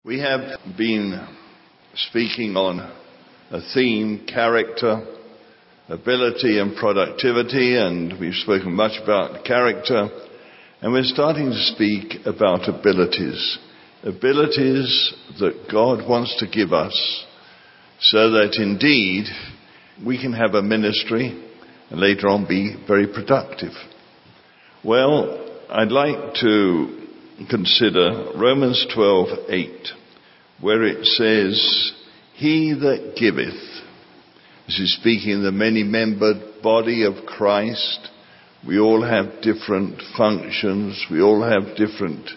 We have been speaking on a theme, character, ability and productivity, and we've spoken much about character, and we're starting to speak about abilities. Abilities that God wants to give us so that indeed we can have a ministry and later on be very productive. Well, I'd like to consider Romans 12:8, where it says, "He that giveth." This is speaking of the many-membered body of Christ. We all have different functions. We all have different,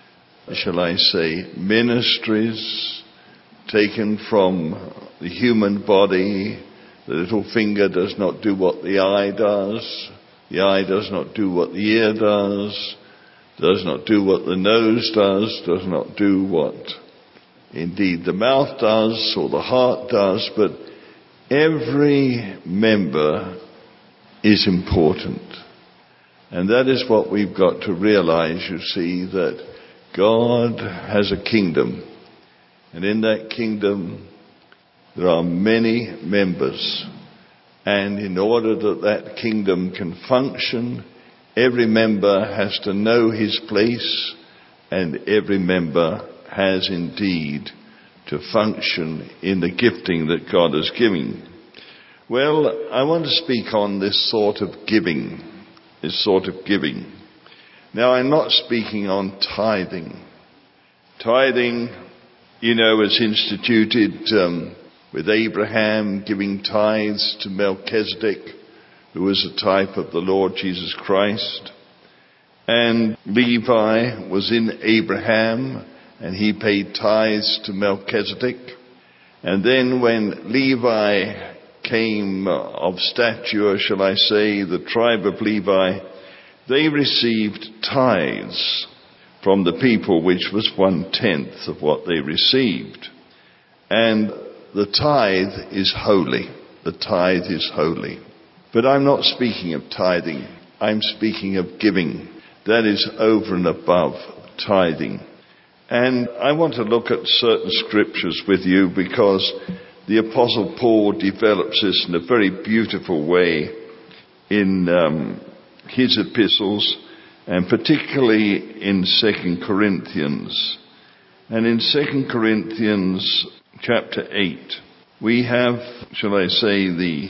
ministries taken from the human body. The little finger does not do what the eye does. The eye does not do what the ear does not do what the nose does not do what indeed the mouth does or the heart does, but every member is important. And that is what we've got to realize, you see, that God has a kingdom. And in that kingdom, there are many members. And in order that that kingdom can function, every member has to know his place, and every member has indeed to function in the gifting that God has given. Well, I want to speak on this sort of giving. Now, I'm not speaking on tithing. Tithing, was instituted with Abraham giving tithes to Melchizedek, who was a type of the Lord Jesus Christ. And Levi was in Abraham, and he paid tithes to Melchizedek. And then when Levi came of stature, the tribe of Levi, they received tithes from the people, which was 1/10 of what they received. And the tithe is holy. The tithe is holy. But I'm not speaking of tithing. I'm speaking of giving. That is over and above tithing. And I want to look at certain scriptures with you because the Apostle Paul develops this in a very beautiful way in his epistles, and particularly in 2 Corinthians. And in 2 Corinthians chapter 8, we have, the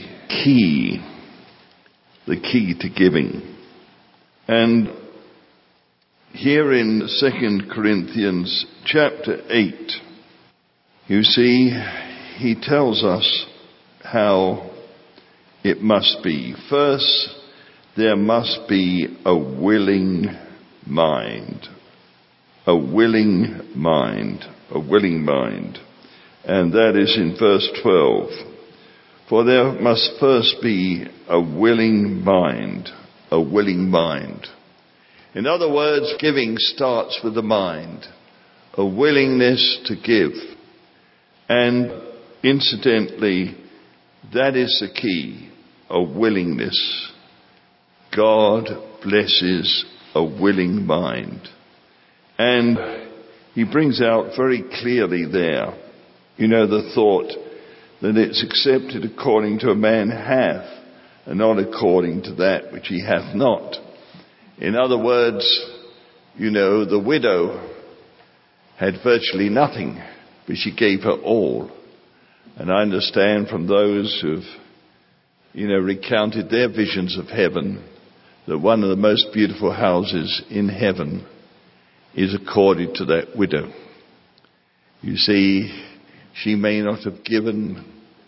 key to giving. And here in 2 Corinthians chapter 8, you see, he tells us how it must be. First, there must be a willing mind. A willing mind. A willing mind. And that is in verse 12. For there must first be a willing mind. A willing mind. In other words, giving starts with the mind. A willingness to give. And incidentally, that is the key. A willingness. God blesses a willing mind. And he brings out very clearly there, the thought that it's accepted according to a man hath, and not according to that which he hath not. In other words, the widow had virtually nothing, but she gave her all. And I understand from those who've, recounted their visions of heaven, that one of the most beautiful houses in heaven is accorded to that widow. You see, she may not have given,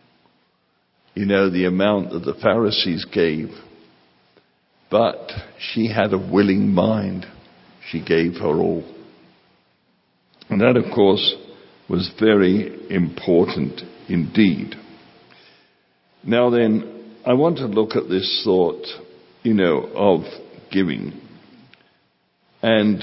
the amount that the Pharisees gave, but she had a willing mind. She gave her all. And that, of course, was very important indeed. Now then, I want to look at this thought, of giving. And,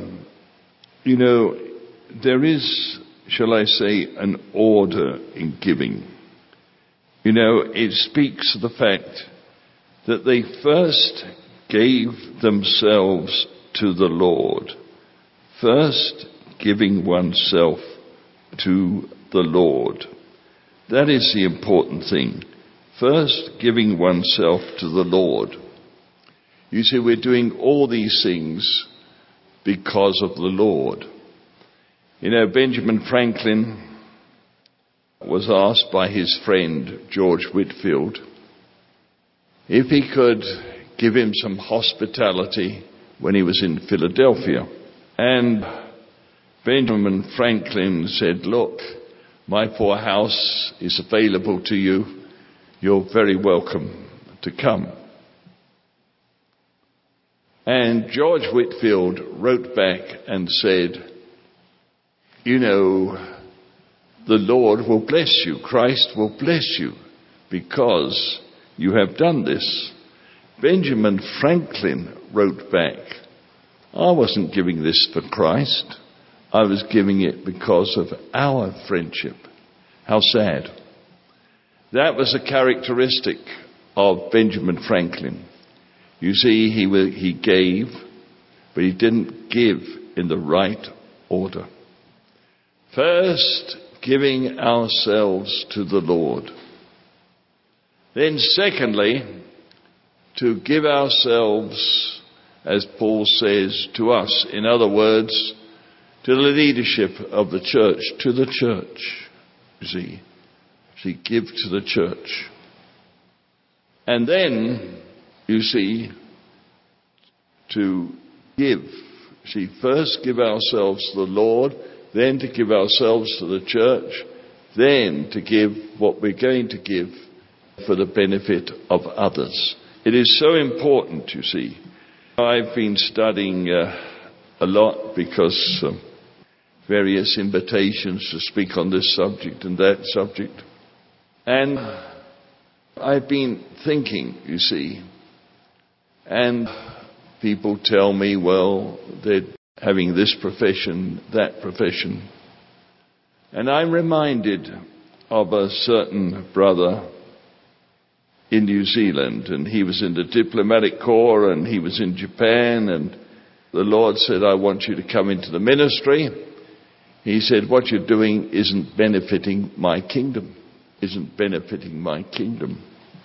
there is, an order in giving. It speaks of the fact that they first gave themselves to the Lord. First giving oneself to the Lord. That is the important thing. First, giving oneself to the Lord. You see, we're doing all these things because of the Lord. You know, Benjamin Franklin was asked by his friend George Whitefield if he could give him some hospitality when he was in Philadelphia. And Benjamin Franklin said, "Look, my poor house is available to you. You're very welcome to come." And George Whitefield wrote back and said, "You know, the Lord will bless you. Christ will bless you because you have done this." Benjamin Franklin wrote back, "I wasn't giving this for Christ. I was giving it because of our friendship." How sad. That was a characteristic of Benjamin Franklin. You see, he gave, but he didn't give in the right order. First, giving ourselves to the Lord. Then secondly, to give ourselves, as Paul says, to us. In other words, to the leadership of the church, to the church. You see, give to the church. And then, you see, to give. See, first give ourselves to the Lord, then to give ourselves to the church, then to give what we're going to give for the benefit of others. It is so important, you see. I've been studying a lot because various invitations to speak on this subject and that subject. And I've been thinking, you see, and people tell me, well, they're having this profession, that profession. And I'm reminded of a certain brother in New Zealand, and he was in the diplomatic corps, and he was in Japan, and the Lord said, "I want you to come into the ministry." He said, "What you're doing isn't benefiting my kingdom, isn't benefiting my kingdom."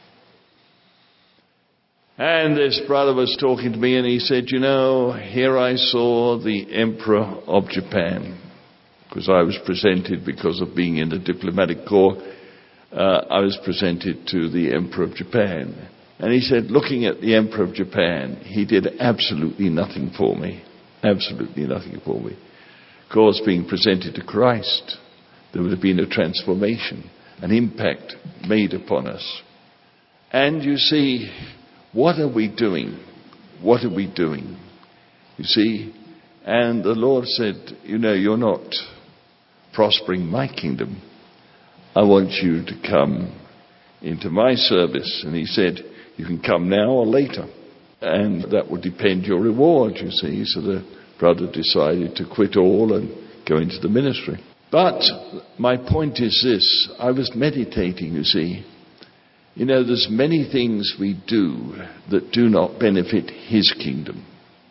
And this brother was talking to me, and he said, "You know, here I saw the Emperor of Japan," because I was presented, because of being in the diplomatic corps, I was presented to the Emperor of Japan. And he said, looking at the Emperor of Japan, he did absolutely nothing for me. Absolutely nothing for me. Of course, being presented to Christ, there would have been a transformation, an impact made upon us. And you see, what are we doing? What are we doing? You see, and the Lord said, "You know, you're not prospering my kingdom. I want you to come into my service." And he said, "You can come now or later, and that will depend your reward," you see. So the brother decided to quit all and go into the ministry. But my point is this. I was meditating, you see. You know, there's many things we do that do not benefit his kingdom.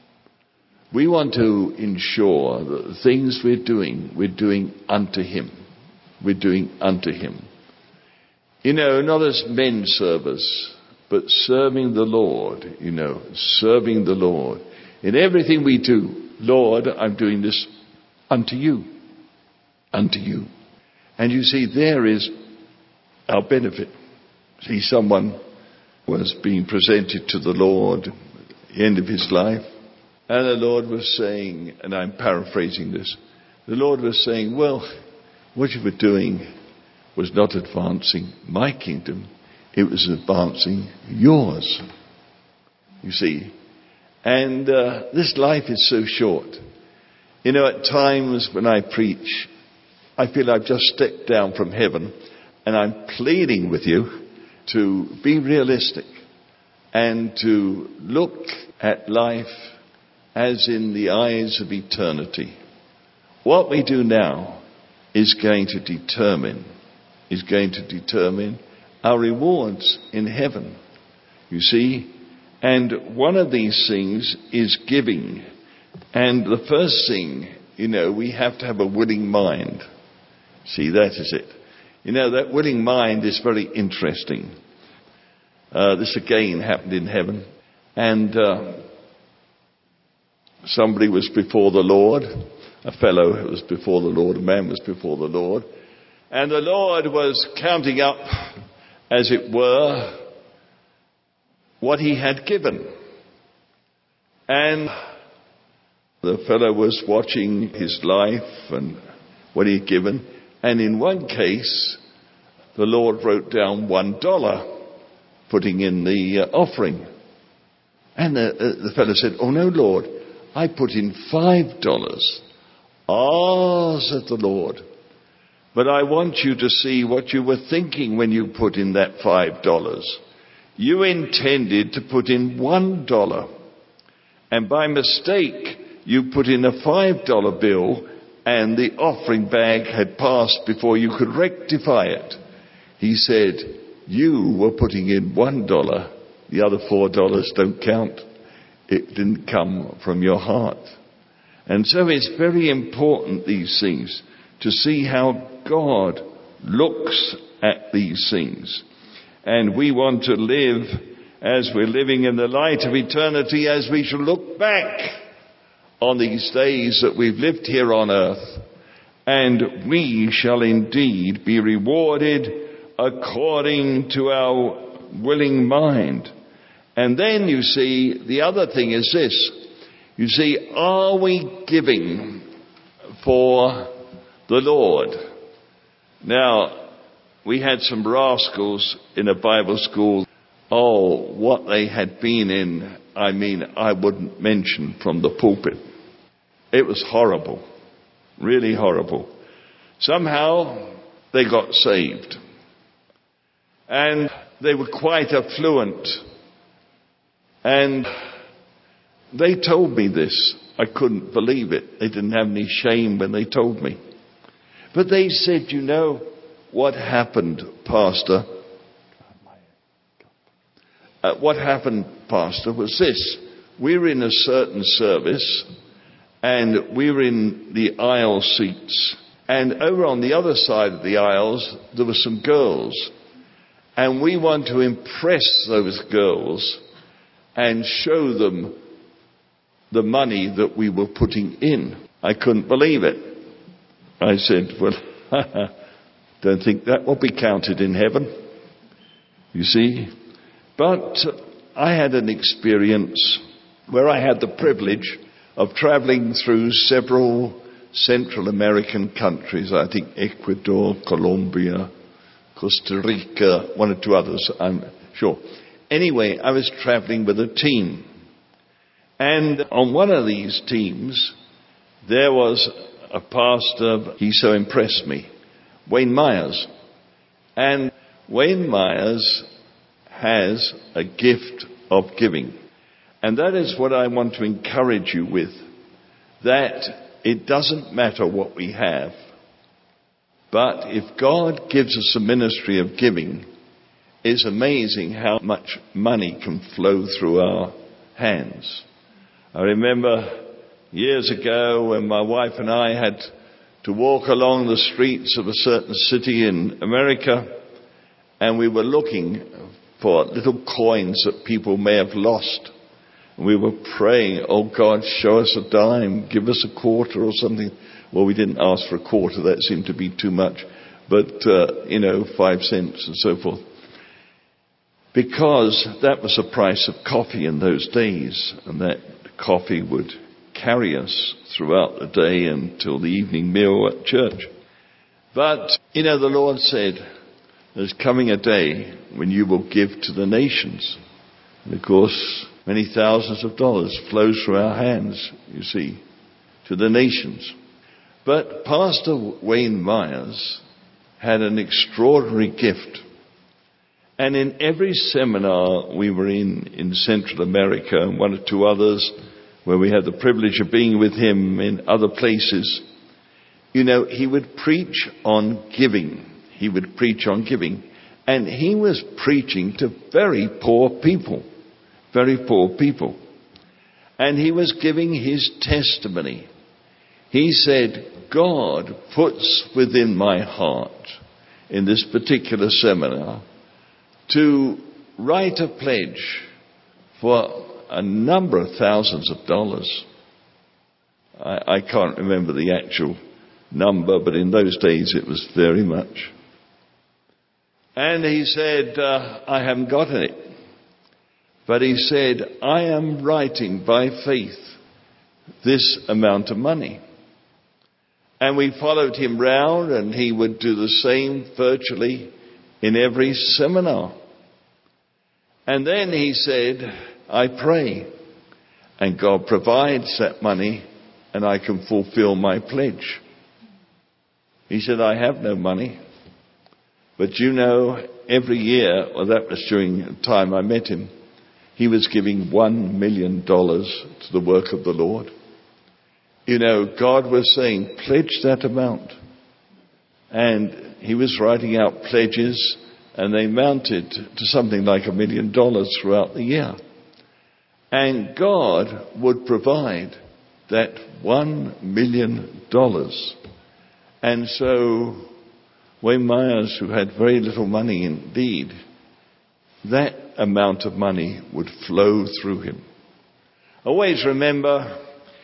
We want to ensure that the things we're doing unto him. We're doing unto him. You know, not as men servers, but serving the Lord, you know, serving the Lord. In everything we do, "Lord, I'm doing this unto you, unto you." And you see, there is our benefit. See, someone was being presented to the Lord at the end of his life, and the Lord was saying, and I'm paraphrasing this, the Lord was saying, "Well, what you were doing was not advancing my kingdom, it was advancing yours." You see, and this life is so short. You know, at times when I preach, I feel I've just stepped down from heaven, and I'm pleading with you to be realistic and to look at life as in the eyes of eternity. What we do now is going to determine our rewards in heaven. You see, and one of these things is giving. And the first thing, you know, we have to have a willing mind. See, that is it. You know, that willing mind is very interesting. This again happened in heaven. And somebody was before the Lord. A fellow was before the Lord. A man was before the Lord. And the Lord was counting up, as it were, what he had given. And the fellow was watching his life and what he had given. And in one case, the Lord wrote down $1, putting in the offering. And the fellow said, "Oh no, Lord, I put in $5. "Ah," said the Lord, "but I want you to see what you were thinking when you put in that $5. You intended to put in $1. And by mistake, you put in a $5 bill and the offering bag had passed before you could rectify it." He said, "You were putting in $1. The other $4 don't count. It didn't come from your heart." And so it's very important, these things, to see how God looks at these things. And we want to live as we're living in the light of eternity, as we shall look back on these days that we've lived here on earth. And we shall indeed be rewarded according to our willing mind. And then you see, the other thing is this. You see, are we giving for the Lord? Now, we had some rascals in a Bible school. Oh, what they had been in, I wouldn't mention from the pulpit. It was horrible, really horrible. Somehow they got saved. And they were quite affluent. And they told me this. I couldn't believe it. They didn't have any shame when they told me. But they said, "You know what happened, Pastor? What happened, Pastor, was this. We were in a certain service and we were in the aisle seats. And over on the other side of the aisles, there were some girls. And we want to impress those girls and show them the money that we were putting in." I couldn't believe it. I said, "Well, don't think that will be counted in heaven." You see? But I had an experience where I had the privilege of traveling through several Central American countries. I think Ecuador, Colombia, Costa Rica, one or two others, I'm sure. Anyway, I was traveling with a team. And on one of these teams, there was a pastor. He so impressed me, Wayne Myers. And Wayne Myers has a gift of giving. And that is what I want to encourage you with, that it doesn't matter what we have, but if God gives us a ministry of giving, it's amazing how much money can flow through our hands. I remember years ago when my wife and I had to walk along the streets of a certain city in America, and we were looking for little coins that people may have lost. And we were praying, "Oh God, show us a dime, give us a quarter or something." Well, we didn't ask for a quarter, that seemed to be too much, but 5 cents and so forth. Because that was the price of coffee in those days, and that coffee would carry us throughout the day until the evening meal at church. But, the Lord said, there's coming a day when you will give to the nations. And of course, many thousands of dollars flows through our hands, you see, to the nations. But Pastor Wayne Myers had an extraordinary gift. And in every seminar we were in Central America, and one or two others where we had the privilege of being with him in other places, he would preach on giving. He would preach on giving. And he was preaching to very poor people. Very poor people. And he was giving his testimony. He said, God puts within my heart, in this particular seminar, to write a pledge for a number of thousands of dollars. I can't remember the actual number, but in those days it was very much. And he said, I haven't got it. But he said, I am writing by faith this amount of money. And we followed him round, and he would do the same virtually in every seminar. And then he said, I pray, and God provides that money, and I can fulfill my pledge. He said, I have no money. But you know, every year, well, that was during the time I met him, he was giving $1 million to the work of the Lord. You know, God was saying, pledge that amount. And he was writing out pledges, and they mounted to something like $1 million throughout the year. And God would provide that $1 million. And so Wayne Myers, who had very little money indeed, that amount of money would flow through him. Always remember,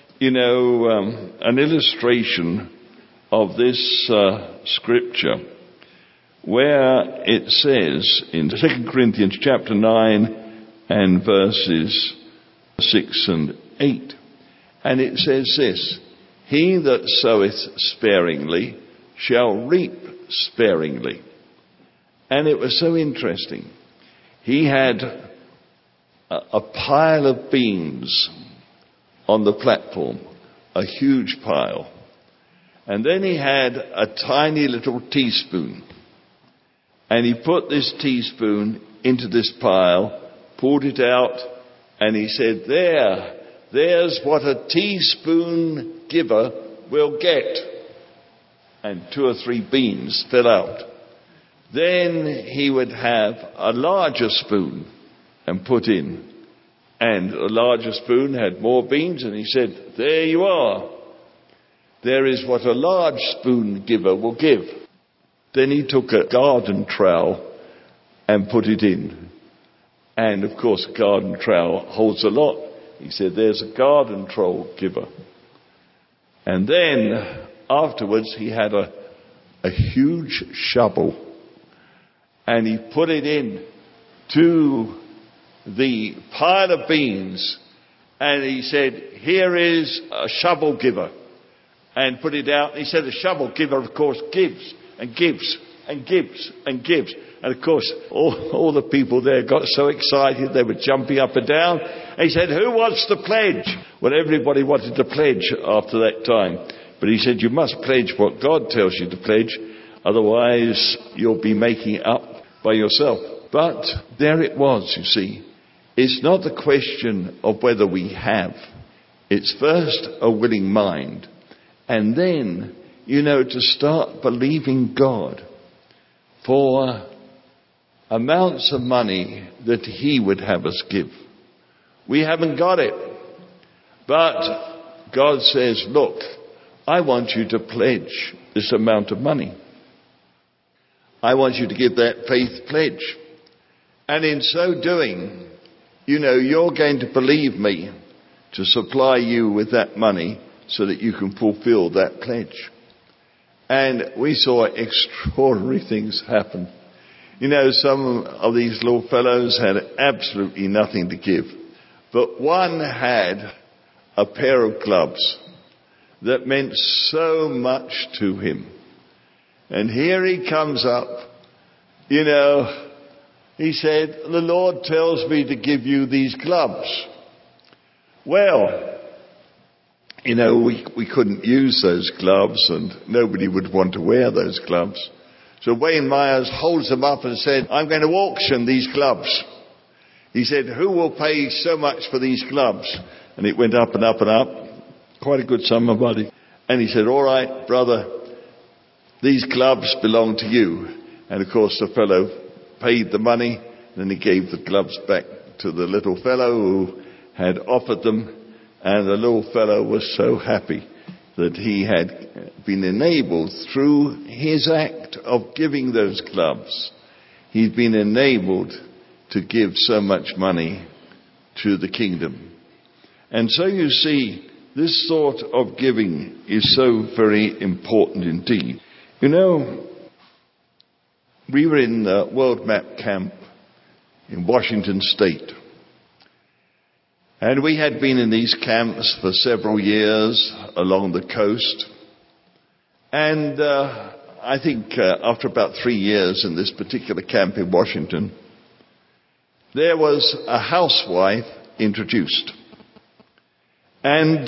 an illustration of this scripture where it says in 2 Corinthians chapter 9 and verses 6 and 8. And it says this, he that soweth sparingly shall reap sparingly. And it was so interesting. He had a pile of beans on the platform, a huge pile. And then he had a tiny little teaspoon. And he put this teaspoon into this pile, pulled it out, and he said, there's what a teaspoon giver will get. And 2 or 3 beans fell out. Then he would have a larger spoon and put in. And a larger spoon had more beans, and he said, there you are. There is what a large spoon giver will give. Then he took a garden trowel and put it in. And of course, a garden trowel holds a lot. He said, there's a garden trowel giver. And then afterwards, he had a huge shovel. And he put it in to the pile of beans, and he said, here is a shovel giver, and put it out. He said, a shovel giver, of course, gives and gives and gives and gives. And of course, all the people there got so excited, they were jumping up and down. And he said, who wants to pledge? Well, everybody wanted to pledge after that time. But he said, you must pledge what God tells you to pledge, otherwise you'll be making it up by yourself. But there it was, you see. It's not the question of whether we have. It's first a willing mind. And then, to start believing God for amounts of money that he would have us give. We haven't got it. But God says, look, I want you to pledge this amount of money. I want you to give that faith pledge. And in so doing, you're going to believe me to supply you with that money so that you can fulfill that pledge. And we saw extraordinary things happen. Some of these little fellows had absolutely nothing to give. But one had a pair of gloves that meant so much to him. And here he comes up, he said, the Lord tells me to give you these gloves. Well, we couldn't use those gloves, and nobody would want to wear those gloves. So Wayne Myers holds them up and said, I'm going to auction these gloves. He said, who will pay so much for these gloves? And it went up and up and up. Quite a good sum of money. And he said, all right, brother, these gloves belong to you. And of course the fellow paid the money, then he gave the gloves back to the little fellow who had offered them, and the little fellow was so happy. that he had been enabled through his act of giving those clubs. He'd been enabled to give so much money to the kingdom. And so you see, this sort of giving is so very important indeed. You know, we were in World Map Camp in Washington State. And we had been in these camps for several years along the coast. And I think after about 3 years in this particular camp in Washington, there was a housewife introduced. And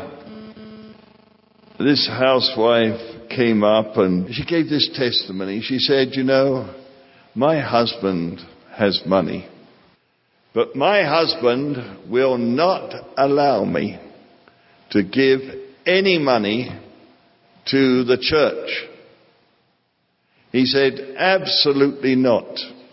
this housewife came up and she gave this testimony. She said, you know, my husband has money, but my husband will not allow me to give any money to the church. He said, absolutely not.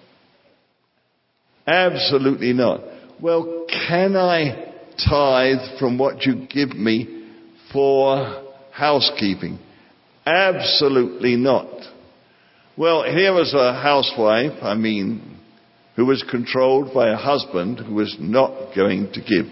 Absolutely not. Well, can I tithe from what you give me for housekeeping? Absolutely not. Well, here was a housewife, who was controlled by a husband who was not going to give.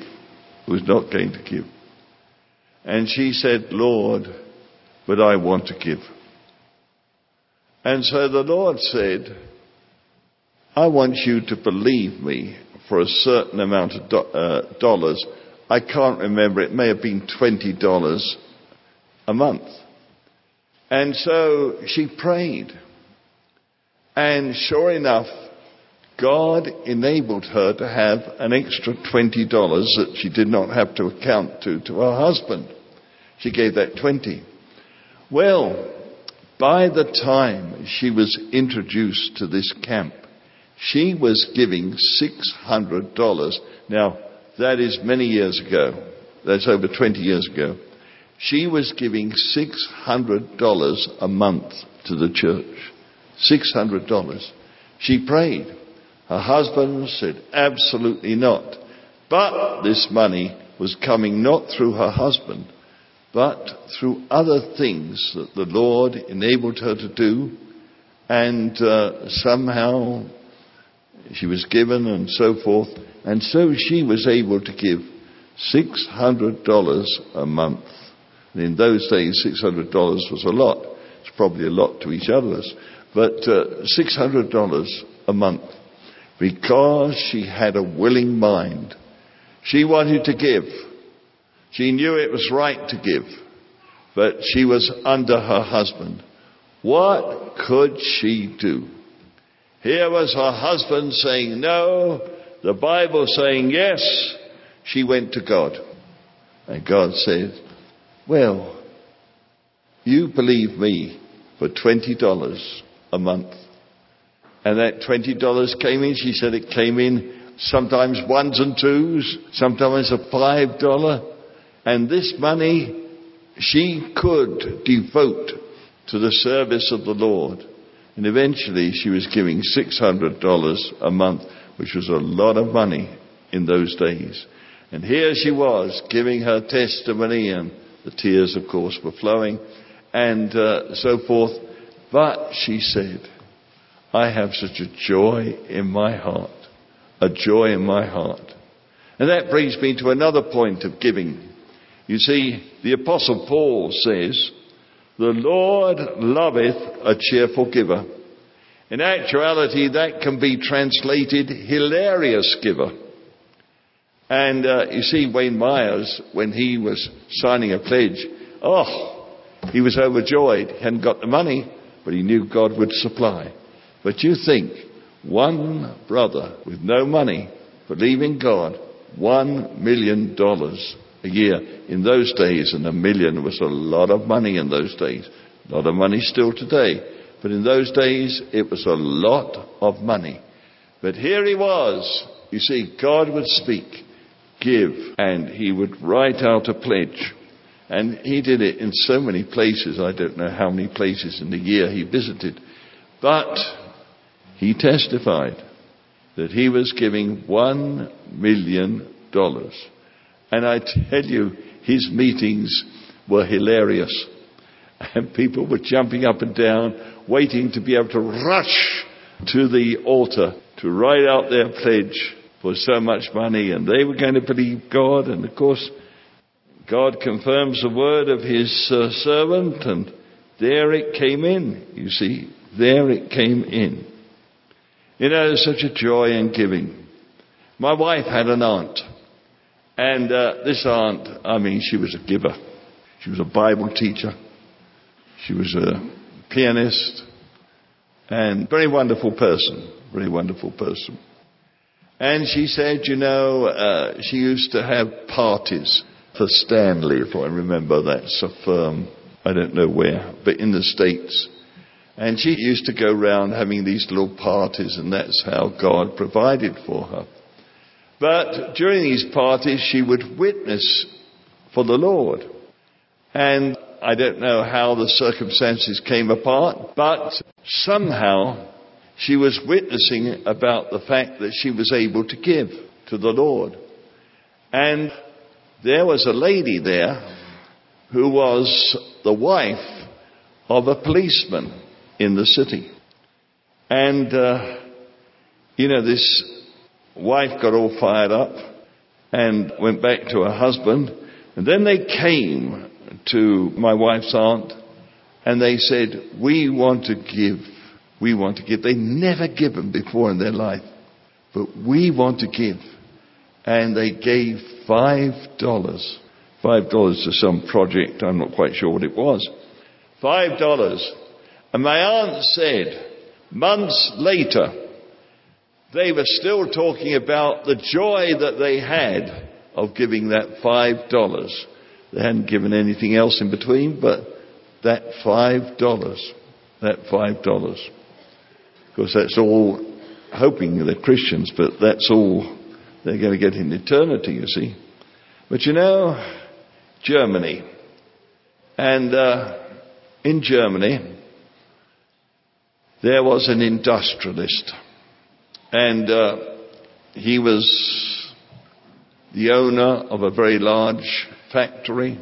And she said, Lord, but I want to give. And so the Lord said, I want you to believe me for a certain amount of dollars. I can't remember, it may have been $20 a month. And so she prayed. And sure enough, God enabled her to have an extra $20 that she did not have to account to her husband. She gave that 20. Well, by the time she was introduced to this camp, she was giving $600. Now, that is many years ago. That's over 20 years ago. She was giving $600 a month to the church. $600. She prayed. Her husband said, absolutely not. But this money was coming not through her husband, but through other things that the Lord enabled her to do. And somehow she was given and so forth. And so she was able to give $600 a month. And in those days, $600 was a lot. It's probably a lot to each of us. But $600 a month. Because she had a willing mind. She wanted to give. She knew it was right to give. But she was under her husband. What could she do? Here was her husband saying no, the Bible saying yes. She went to God. And God said, well, you believe me for $20 a month. And that $20 came in, she said it came in sometimes ones and twos, sometimes a $5. And this money she could devote to the service of the Lord. And eventually she was giving $600 a month, which was a lot of money in those days. And here she was giving her testimony, and the tears, of course, were flowing, and so forth. But she said, I have such a joy in my heart, a joy in my heart. And that brings me to another point of giving. You see, the Apostle Paul says, the Lord loveth a cheerful giver. In actuality, that can be translated hilarious giver. And you see, Wayne Myers, when he was signing a pledge, he was overjoyed. He hadn't got the money, but he knew God would supply. But you think, one brother with no money, believing God, $1 million a year in those days, and $1 million was a lot of money in those days. A lot of money still today. But in those days, it was a lot of money. But here he was. You see, God would speak, give, and he would write out a pledge. And he did it in so many places. I don't know how many places in the year he visited. But he testified that he was giving $1 million. And I tell you, his meetings were hilarious. And people were jumping up and down, waiting to be able to rush to the altar to write out their pledge for so much money. And they were going to believe God. And of course, God confirms the word of his servant. And there it came in, you see. There it came in. You know, there's such a joy in giving. My wife had an aunt. And this aunt, she was a giver. She was a Bible teacher. She was a pianist. And very wonderful person. Very wonderful person. And she said, she used to have parties for Stanley, if I remember. That's a firm, I don't know where, but in the States. And she used to go around having these little parties, and that's how God provided for her. But during these parties, she would witness for the Lord. And I don't know how the circumstances came apart, but somehow she was witnessing about the fact that she was able to give to the Lord. And there was a lady there who was the wife of a policeman in the city. And, this wife got all fired up and went back to her husband. And then they came to my wife's aunt and they said, we want to give. We want to give. They'd never given before in their life, but we want to give. And they gave $5 to some project. I'm not quite sure what it was. $5. And my aunt said, months later, they were still talking about the joy that they had of giving that $5. They hadn't given anything else in between, but that $5. That $5. Of course, that's all hoping they're Christians, but that's all they're going to get in eternity, you see. But Germany. And in Germany, there was an industrialist. And he was the owner of a very large factory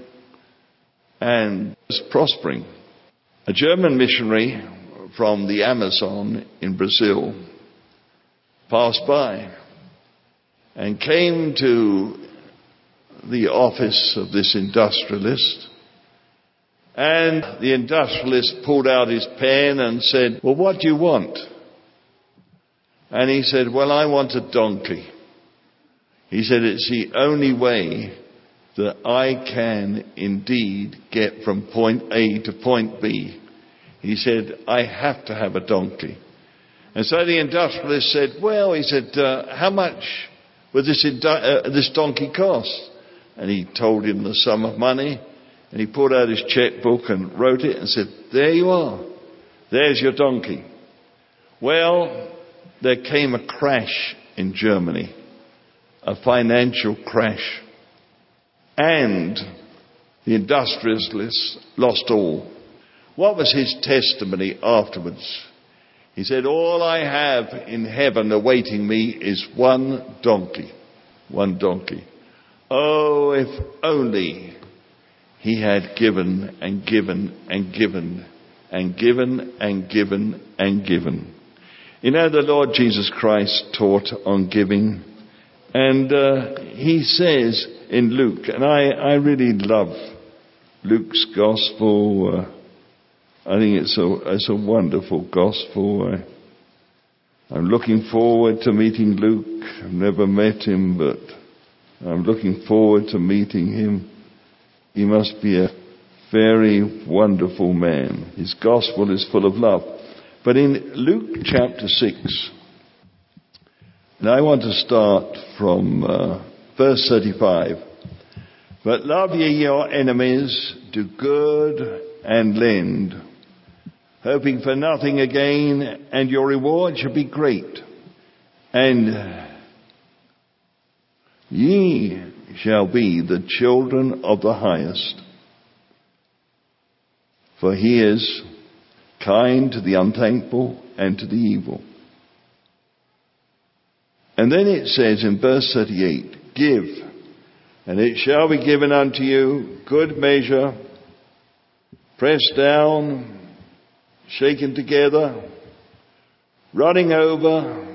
and was prospering. A German missionary from the Amazon in Brazil passed by and came to the office of this industrialist. And the industrialist pulled out his pen and said, well, what do you want? And he said, well, I want a donkey. He said, it's the only way that I can indeed get from point A to point B. He said, I have to have a donkey. And so the industrialist said, well, he said, how much would this donkey cost? And he told him the sum of money. And he pulled out his checkbook and wrote it and said, there you are. There's your donkey. Well, there came a crash in Germany, a financial crash. And the industrialist lost all. What was his testimony afterwards? He said, all I have in heaven awaiting me is one donkey. One donkey. Oh, if only he had given and given and given and given and given and given. You know, the Lord Jesus Christ taught on giving. And he says in Luke, and I really love Luke's gospel. I think it's a wonderful gospel. I'm looking forward to meeting Luke. I've never met him, but I'm looking forward to meeting him. He must be a very wonderful man. His gospel is full of love. But in Luke chapter 6, and I want to start from verse 35. But love ye your enemies, do good and lend, hoping for nothing again, and your reward shall be great. And ye shall be the children of the highest. For he is kind to the unthankful and to the evil. And then it says in verse 38, give, and it shall be given unto you, good measure, pressed down, shaken together, running over,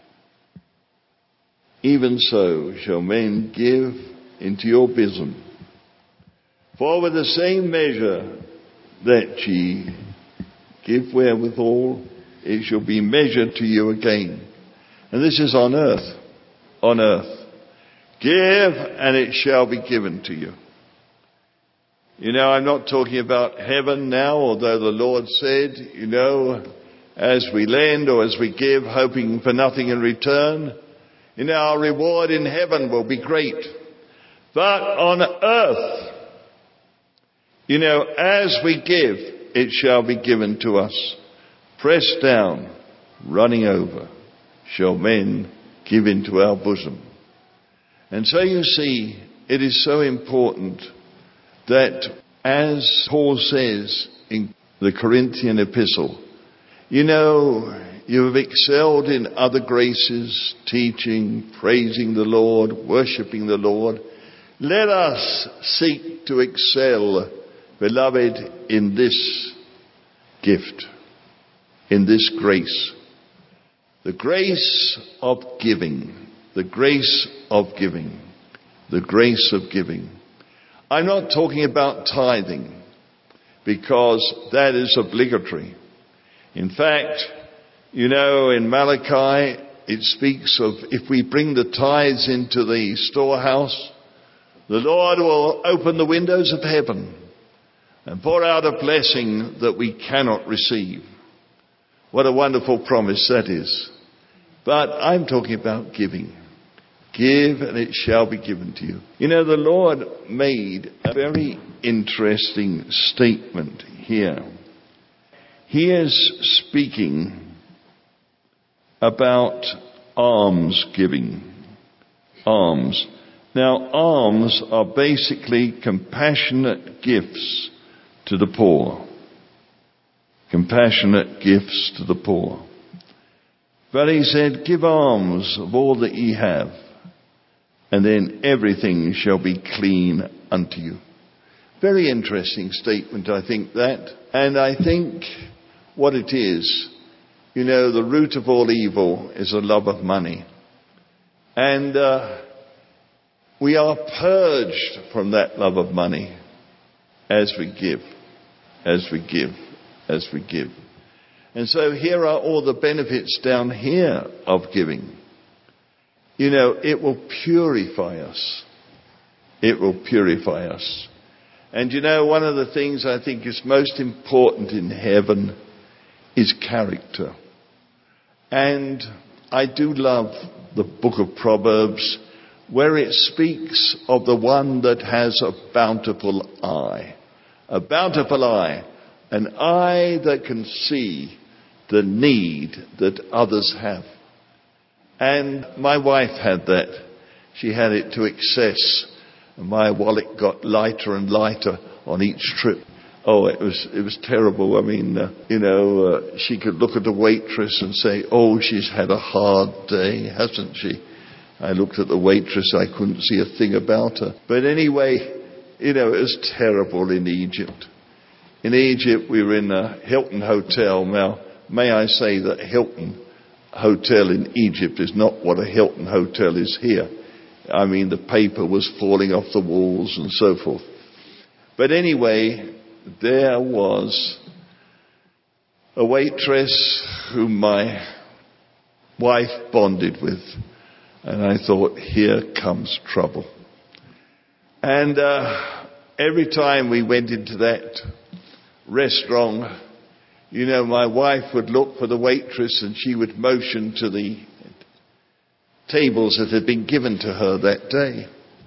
even so shall men give into your bosom. For with the same measure that ye give wherewithal, it shall be measured to you again. And this is on earth. On earth. Give, and it shall be given to you. You know, I'm not talking about heaven now, although the Lord said, you know, as we lend or as we give, hoping for nothing in return, you know, our reward in heaven will be great. But on earth, you know, as we give, it shall be given to us. Pressed down, running over, shall men give into our bosom. And so you see, it is so important that, as Paul says in the Corinthian epistle, you know, you have excelled in other graces, teaching, praising the Lord, worshipping the Lord. Let us seek to excel, beloved, in this gift, in this grace. The grace of giving. The grace of giving. The grace of giving. I'm not talking about tithing, because that is obligatory. In fact, you know, in Malachi, it speaks of if we bring the tithes into the storehouse, the Lord will open the windows of heaven and pour out a blessing that we cannot receive. What a wonderful promise that is. But I'm talking about giving. Give, and it shall be given to you. You know, the Lord made a very interesting statement here. He is speaking about alms giving. Alms. Now, alms are basically compassionate gifts to the poor. Compassionate gifts to the poor. But he said, give alms of all that ye have, and then everything shall be clean unto you. Very interesting statement, I think that. And I think what it is, you know, the root of all evil is a love of money. And we are purged from that love of money as we give, as we give, as we give. And so here are all the benefits down here of giving. You know, it will purify us. It will purify us. And you know, one of the things I think is most important in heaven is character. And I do love the book of Proverbs, where it speaks of the one that has a bountiful eye. A bountiful eye. An eye that can see the need that others have. And my wife had that. She had it to excess. And my wallet got lighter and lighter on each trip. Oh, it was terrible. I mean, she could look at the waitress and say, oh, she's had a hard day, hasn't she? I looked at the waitress, I couldn't see a thing about her. But anyway, it was terrible in Egypt. In Egypt, we were in a Hilton hotel. Now, may I say that Hilton hotel in Egypt is not what a Hilton hotel is here. I mean, the paper was falling off the walls and so forth. But anyway, there was a waitress whom my wife bonded with. And I thought, here comes trouble. And every time we went into that restaurant, my wife would look for the waitress and she would motion to the tables that had been given to her that day.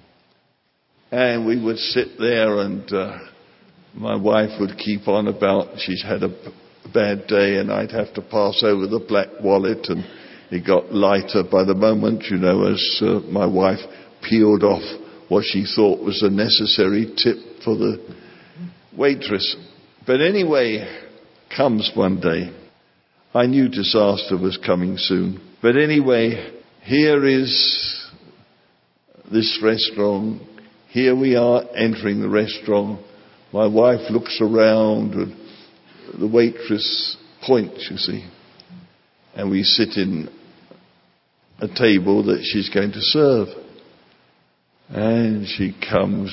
And we would sit there and my wife would keep on about she's had a bad day, and I'd have to pass over the black wallet, and it got lighter by the moment, as my wife peeled off what she thought was a necessary tip for the waitress. But anyway, comes one day. I knew disaster was coming soon. But anyway, here is this restaurant. Here we are entering the restaurant. My wife looks around and the waitress points, you see. And we sit in a table that she's going to serve. And she comes,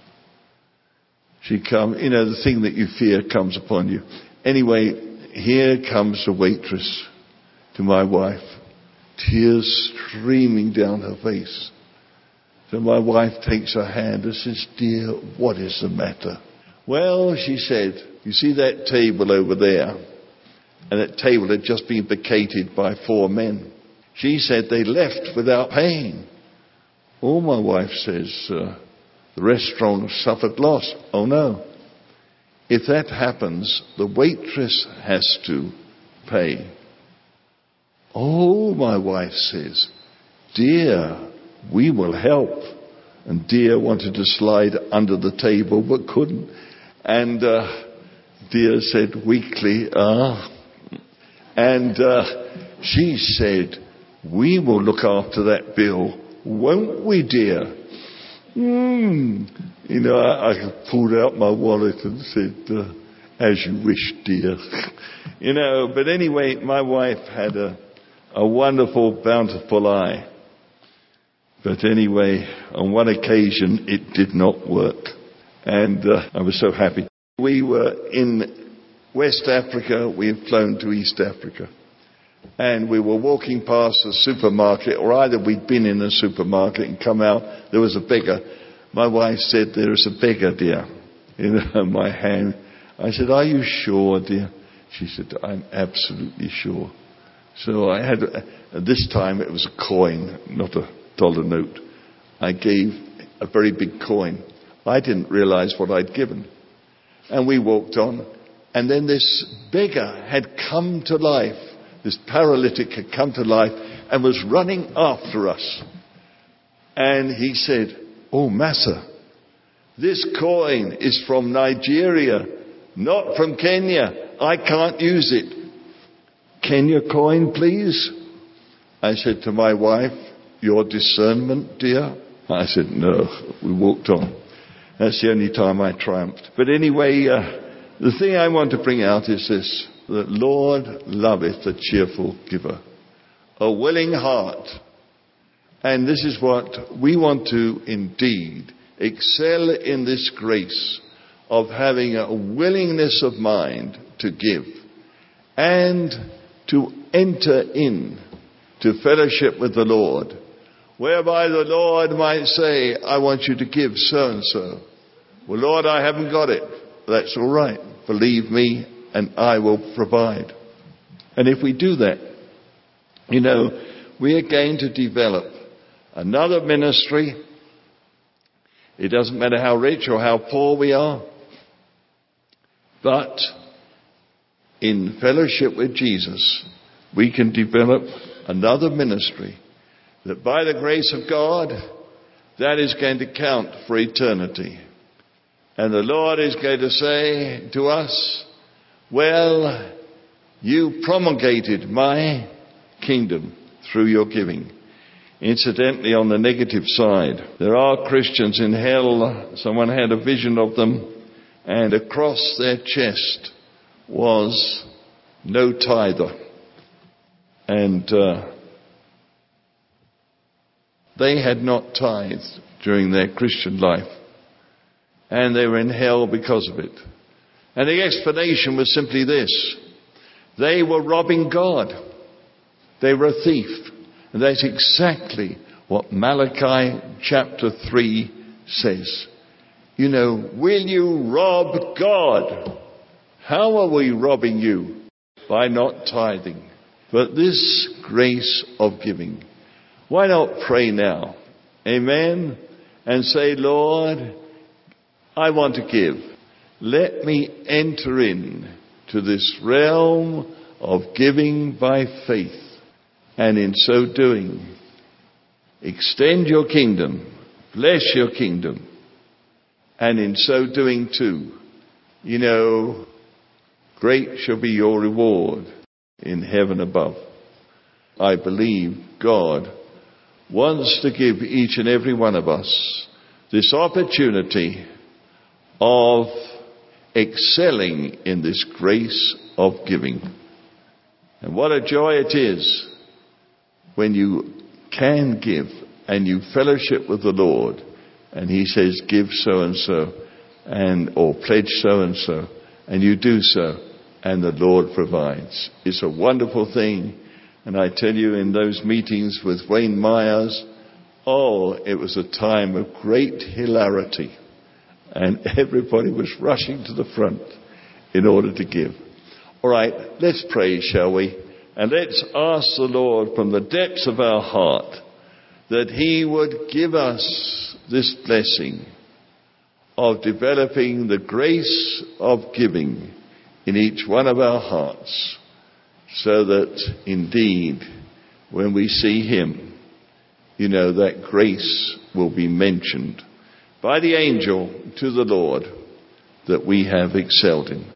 the thing that you fear comes upon you. Anyway, here comes the waitress to my wife, tears streaming down her face. So my wife takes her hand and says, "Dear, what is the matter?" "Well," she said, "you see that table over there?" And that table had just been vacated by 4 men. She said they left without paying. "Oh," my wife says, "the restaurant suffered loss." "Oh no. If that happens, the waitress has to pay." "Oh," my wife says, "Dear, we will help." And Dear wanted to slide under the table but couldn't. And Dear said weakly, And she said, "We will look after that bill, won't we, dear?" I pulled out my wallet and said, "As you wish, dear." But anyway, my wife had a wonderful, bountiful eye. But anyway, on one occasion, it did not work. And I was so happy. We were in West Africa. We had flown to East Africa. And we were walking past a supermarket, or either we'd been in a supermarket and come out, there was a beggar. My wife said, "There is a beggar, dear," in my hand. I said, "Are you sure, dear?" She said, "I'm absolutely sure." So I had, at this time it was a coin, not a dollar note. I gave a very big coin. I didn't realize what I'd given. And we walked on. And then this beggar had come to life. This paralytic had come to life and was running after us. And he said, "Oh, Massa, this coin is from Nigeria, not from Kenya. I can't use it. Kenya coin, please?" I said to my wife, "Your discernment, dear?" I said, "No." We walked on. That's the only time I triumphed. But anyway, the thing I want to bring out is this: the Lord loveth a cheerful giver, a willing heart. And this is what we want to indeed excel in, this grace of having a willingness of mind to give and to enter in to fellowship with the Lord, whereby the Lord might say, "I want you to give so and so." "Well, Lord, I haven't got it." "That's all right. Believe me, and I will provide." And if we do that, we are going to develop another ministry. It doesn't matter how rich or how poor we are, but in fellowship with Jesus, we can develop another ministry that by the grace of God, that is going to count for eternity. And the Lord is going to say to us, "Well, you promulgated my kingdom through your giving." Incidentally, on the negative side, there are Christians in hell. Someone had a vision of them, and across their chest was "No tither." And they had not tithed during their Christian life, and they were in hell because of it. And the explanation was simply this: they were robbing God. They were a thief. And that's exactly what Malachi chapter 3 says. Will you rob God? How are we robbing you? By not tithing. But this grace of giving. Why not pray now? Amen. And say, "Lord, I want to give. Let me enter in to this realm of giving by faith. And in so doing, extend your kingdom, bless your kingdom. And in so doing too, great shall be your reward in heaven above." I believe God wants to give each and every one of us this opportunity of excelling in this grace of giving. And what a joy it is when you can give and you fellowship with the Lord and he says give so and so or pledge so and you do so and the Lord provides. It's a wonderful thing. And I tell you, in those meetings with Wayne Myers, it was a time of great hilarity. And everybody was rushing to the front in order to give. All right, let's pray, shall we? And let's ask the Lord from the depths of our heart that he would give us this blessing of developing the grace of giving in each one of our hearts, so that indeed when we see him, that grace will be mentioned by the angel to the Lord that we have excelled in.